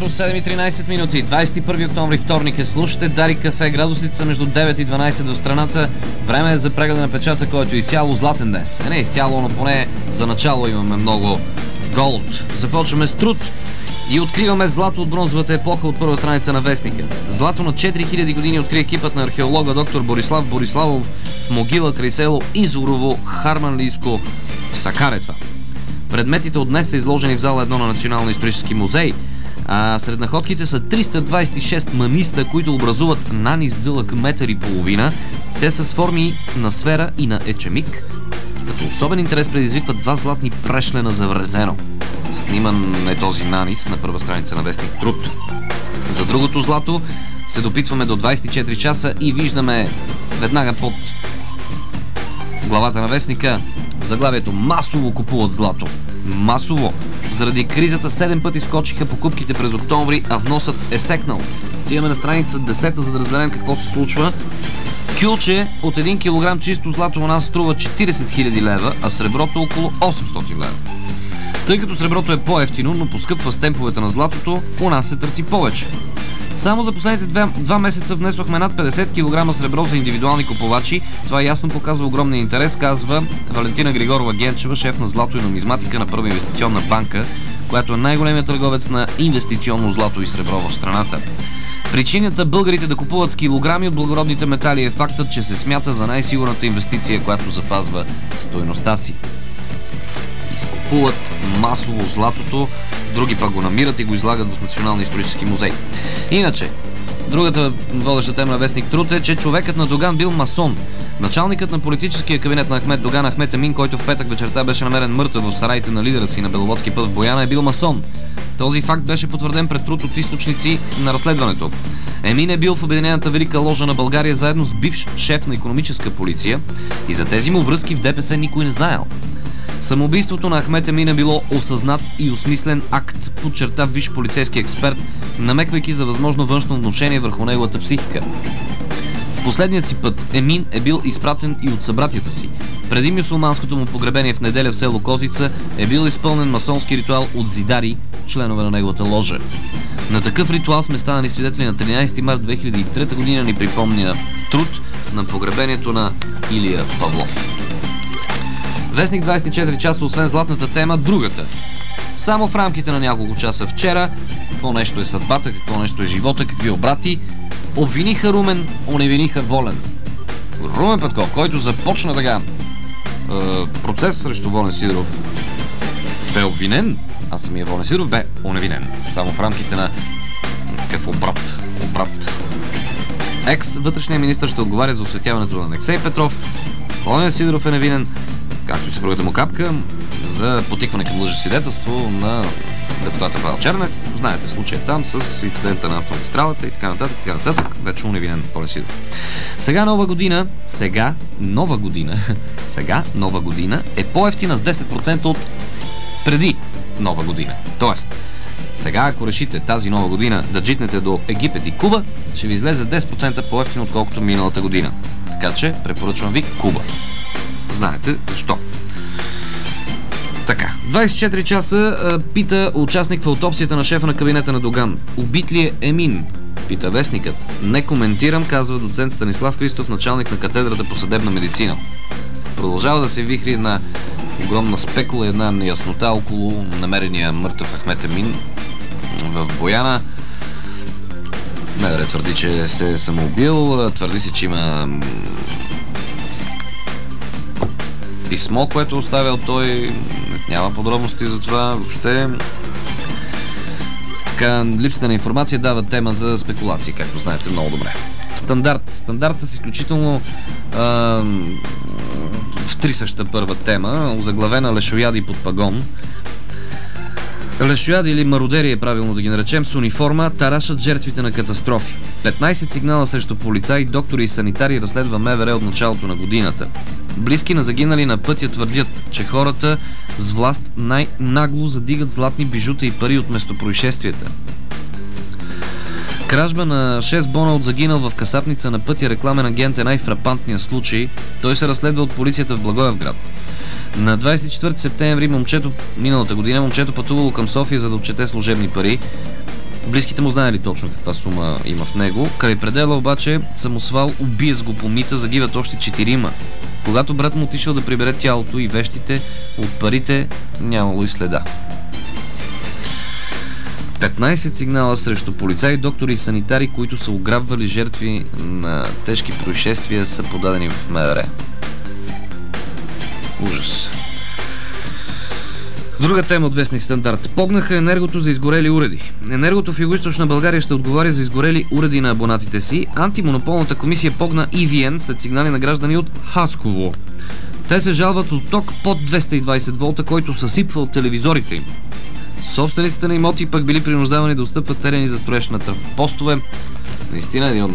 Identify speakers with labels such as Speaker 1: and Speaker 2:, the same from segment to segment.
Speaker 1: Времето 7:13 минути, 21 октомври, вторник е. Слушате Дарик Кафе. Градусите са между 9 и 12 в страната. Време е за преглед на печата, който е изцяло златен днес. Не изцяло, но поне за начало имаме много голд. Започваме с труд и откриваме злато от бронзовата епоха от първа страница на вестника. Злато на 4000 години откри екипът на археолога доктор Борислав Бориславов в могила край село Изворово, Харманлийско, Сакаретва. Предметите от днес са изложени в зала 1 на Националния исторически музей, а сред находките са 326 маниста, които образуват нанис дълъг 1,5 метра. Те са с форми на сфера и на ечемик, като особен интерес предизвикват два златни прешлена за вредено. Сниман е този нанис на първа страница на вестник Труд. За другото злато се допитваме до 24 часа и виждаме веднага под главата на вестника заглавието "Масово купуват злато". Масово! Заради кризата 7 пъти скочиха покупките през октомври, а вносът е секнал. Отиваме на страница 10, за да разберем какво се случва. Кюлче от 1 кг чисто злато у нас струва 40 000 лева, а среброто около 800 лева. Тъй като среброто е по-евтино, но поскъпва с темповете на златото, у нас се търси повече. Само за последните два месеца внесохме над 50 кг сребро за индивидуални купувачи. Това ясно показва огромния интерес, казва Валентина Григорова Генчева, шеф на злато и нумизматика на Първа инвестиционна банка, която е най-големият търговец на инвестиционно злато и сребро в страната. Причината българите да купуват с килограми от благородните метали е фактът, че се смята за най-сигурната инвестиция, която запазва стойността си. Изкупуват масово златото, други пък го намират и го излагат в Националния исторически музей. Иначе, другата водеща тема на вестник Труд е, че човекът на Доган бил масон. Началникът на политическия кабинет на Ахмед Доган, Ахмед Емин, който в петък вечерта беше намерен мъртъв в сараите на лидера си на Беловодски път в Бояна, е бил масон. Този факт беше потвърден пред Труд от източници на разследването. Емин е бил в Обединената велика ложа на България заедно с бивш шеф на икономическа полиция и за тези му връзки в ДПС никой не знаел. Самоубийството на Ахмед Емин е било осъзнат и осмислен акт, подчерта висш полицейски експерт, намеквайки за възможно външно внушение върху неговата психика. В последният си път Емин е бил изпратен и от събратята си. Преди мюсюлманското му погребение в неделя в село Козица е бил изпълнен масонски ритуал от зидари, членове на неговата ложа. На такъв ритуал сме станали свидетели на 13 март 2003 година, ни припомня Труд на погребението на Илия Павлов. Вестник 24 часа, освен златната тема, другата. Само в рамките на няколко часа вчера, какво нещо е съдбата, какво нещо е живота, какви обрати, обвиниха Румен, оневиниха Волен. Румен Петков, който започна така процес срещу Волен Сидеров, бе обвинен, а самия Волен Сидеров бе оневинен. Само в рамките на такъв обрат. Екс-вътрешният министър ще отговаря за осветяването на Алексей Петров. Волен Сидеров е невинен, както и съпругата му Капка, за потикване към лъжесвидетелство на депутата Павел Чернев. Знаете случая там с инцидента на автомагистралата и така нататък. Вече уневинен Волен Сидеров. Сега нова година е по-евтина с 10% от преди нова година. Тоест, сега ако решите тази нова година да джитнете до Египет и Куба, ще ви излезе 10% по-евтино, отколкото миналата година. Така че препоръчвам ви Куба. Знаете защо. Така, 24 часа пита участник в аутопсията на шефа на кабинета на Доган. Убит ли е Емин? Пита вестникът. Не коментирам, казва доцент Станислав Христов, началник на катедрата по съдебна медицина. Продължава да се вихри една огромна спекула, една неяснота около намерения мъртъв Ахмед Емин в Бояна. МВР твърди, че се е самоубил, твърди се, че има писмо, което оставял той, няма подробности за това въобще. Така, липсата на информация дава тема за спекулации, както знаете много добре. Стандарт с изключително втрисъща първа тема, озаглавена "Лешояди под пагон". Лешояди или мародери е правилно да ги наречем, с униформа тарашат жертвите на катастрофи. 15 сигнала срещу полицаи, доктори и санитари разследва МВР от началото на годината. Близки на загинали на пътя твърдят, че хората с власт най-нагло задигат златни бижута и пари от местопроизшествията. Кражба на 6 бона от загинал в касапница на пътя рекламен агент е най-фрапантният случай. Той се разследва от полицията в Благоевград. На 24 септември миналата година момчето пътувало към София, за да отчете служебни пари. Близките му знаели точно каква сума има в него. Край предела обаче самосвал убие с го по мита, загиват още 4. Когато брат му отишъл да прибере тялото и вещите, от парите нямало и следа. 15 сигнала срещу полицаи, доктори и санитари, които са ограбвали жертви на тежки происшествия, са подадени в МВР. Ужас. Друга тема от вестник Стандарт. Погнаха Енергото за изгорели уреди. Енергото в Югоизточна България ще отговаря за изгорели уреди на абонатите си. Антимонополната комисия погна EVN след сигнали на граждани от Хасково. Те се жалват от ток под 220 волта, който съсипва от телевизорите им. Собствениците на имоти пък били принуждавани да отстъпват терени за строеж на трафопостове. Наистина един от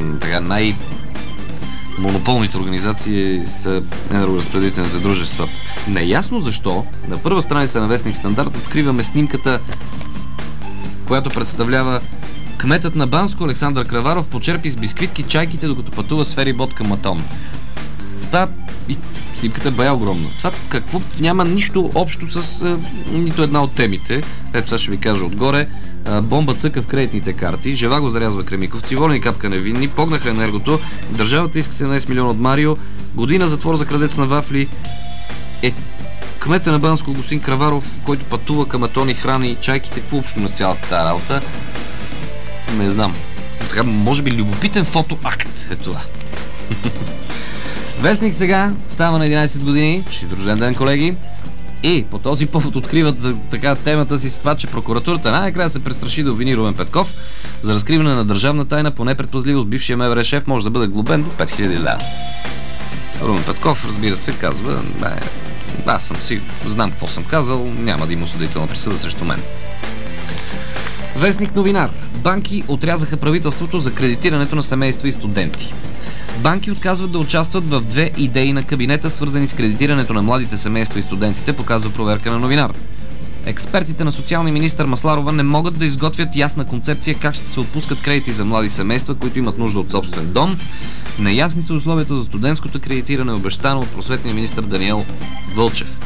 Speaker 1: монополните организации са енергоразпределителните дружества. Неясно защо на първа страница на вестник Стандарт откриваме снимката, която представлява кметът на Банско Александър Краваров почерпи с бисквитки чайките, докато пътува с ферибот към Матон. Това и снимката е бая огромна. Това какво няма нищо общо с нито една от темите. Ето сега ще ви кажа отгоре. Бомба цъка в кредитните карти, Живаго зарязва Кремиковци, Волен капка невинни, погнаха Енергото, държавата иска 17 милиона от Марио, година затвор за крадец на вафли. Кмета на Банско господин Краваров, който пътува към Атони, храни чайките, какво общо на цялата тази работа? Не знам. Така, може би любопитен фотоакт е това. Вестник сега става на 11 години. Честит рожден ден, колеги. И по този повод откриват за така темата си с това, че прокуратурата най-накрая се престраши да обвини Румен Петков за разкриване на държавна тайна по непредпазливост. Бившия МВР шеф може да бъде глобен до 5000 лева. Румен Петков, разбира се, казва: аз съм си, знам какво съм казал, няма да има осъдителна присъда срещу мен. Вестник Новинар. Банки отрязаха правителството за кредитирането на семейства и студенти. Банки отказват да участват в 2 идеи на кабинета, свързани с кредитирането на младите семейства и студентите, показва проверка на Новинар. Експертите на социалния министър Масларова не могат да изготвят ясна концепция как ще се отпускат кредити за млади семейства, които имат нужда от собствен дом. Неясни са условията за студентското кредитиране, обещано от просветния министър Даниел Вълчев.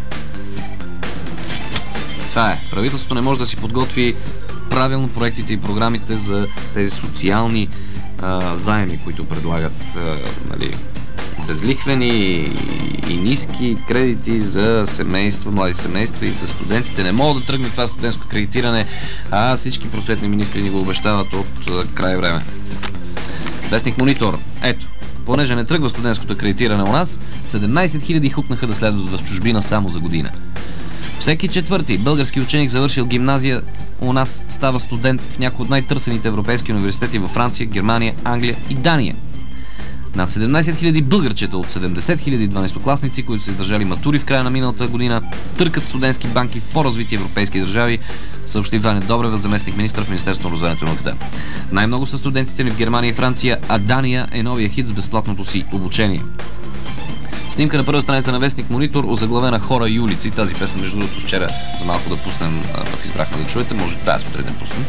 Speaker 1: Това е. Правителството не може да си подготви правилно проектите и програмите за тези социални заеми, които предлагат безлихвени и ниски кредити за семейства, млади семейства и за студентите. Не могат да тръгне това студентско кредитиране, а всички просветни министри ни го обещават от край време. Вестник Монитор. Ето, понеже не тръгва студентското кредитиране у нас, 17 000 хукнаха да следват в чужбина само за година. Всеки четвърти български ученик, завършил гимназия у нас, става студент в някои от най-търсените европейски университети във Франция, Германия, Англия и Дания. Над 17 000 българчета от 70 000 12-класници, които са издържали матури в края на миналата година, търкат студентски банки в по-развити европейски държави, съобщи Ваня Добрева, заместник министър в Министерството на образованието и науката. Най-много са студентите ни в Германия и Франция, а Дания е новия хит с безплатното си обучение. Снимка на първа страница на вестник Монитор, озаглавена "Хора и улици". Тази песен, между другото, вчера за малко да пуснем, избрахме да чуете, може тази сутрин да пуснем.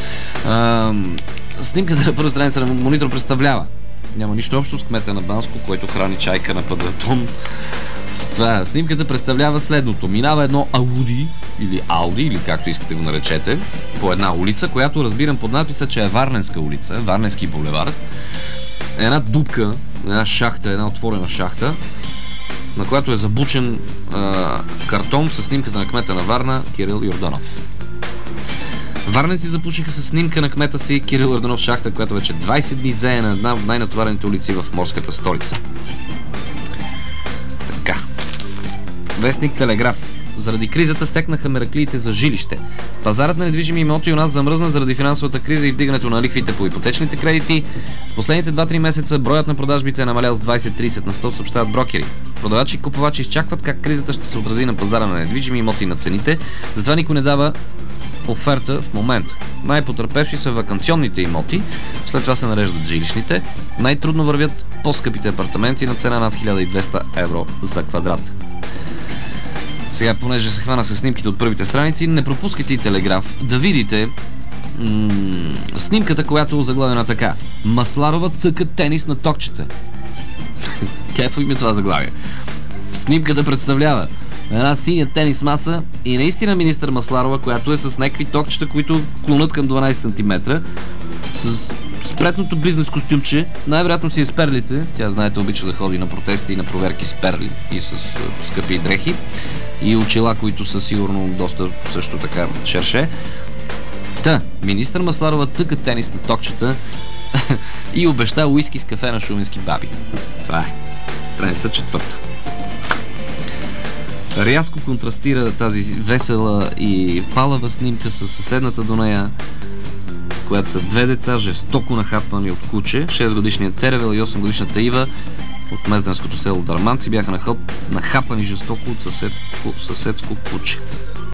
Speaker 1: Снимката на първа страница на Монитор представлява: няма нищо общо с кмета на Банско, който храни чайка на път за тон. Снимката представлява следното: минава едно Ауди, или както искате го наречете, по една улица, която разбирам под надписа, че е Варненска улица, Варненски булевард. Една дупка, една шахта, една отворена шахта, на която е забучен картон с снимката на кмета на Варна Кирил Йорданов. Варненци запучиха с снимка на кмета си Кирил Йорданов шахта, която вече 20 дни зее на една от най-натоварените улици в морската столица. Така. Вестник Телеграф. Заради кризата секнаха мераклиите за жилище. Пазарът на недвижими имоти у нас замръзна заради финансовата криза и вдигането на лихвите по ипотечните кредити. В последните 2-3 месеца броят на продажбите е намалял с 20-30 на 100, съобщават брокери. Продавачи и купувачи изчакват как кризата ще се отрази на пазара на недвижими имоти и на цените, затова никой не дава оферта в момента. Най-потърпевши са ваканционните имоти, след това се нареждат жилищните. Най-трудно вървят по-скъпите апартаменти на цена над 1200 евро за квадрат. Сега, понеже се хвана с снимките от първите страници, не пропускайте и Телеграф да видите снимката, която е озаглавена така: Масларова цъка тенис на токчета. Кефо им е това заглавие. Снимката представлява една синя тенис маса и наистина министър Масларова, която е с някакви токчета, които клонат към 12 см, с спретното бизнес костюмче, най-вероятно си е с перлите. Тя, знаете, обича да ходи на протести и на проверки с перли и с скъпи дрехи и очила, които са сигурно доста също така шерше. Министър Масларова цъка тенис на токчета и обеща уиски с кафе на шуменски баби. Това е. Страница 4. Рязко контрастира тази весела и палава снимка с съседната до нея, която са две деца, жестоко нахапани от куче. 6-годишният Теревел и 8-годишната Ива от мезденското село Дърманци бяха нахапани жестоко от съседско куче.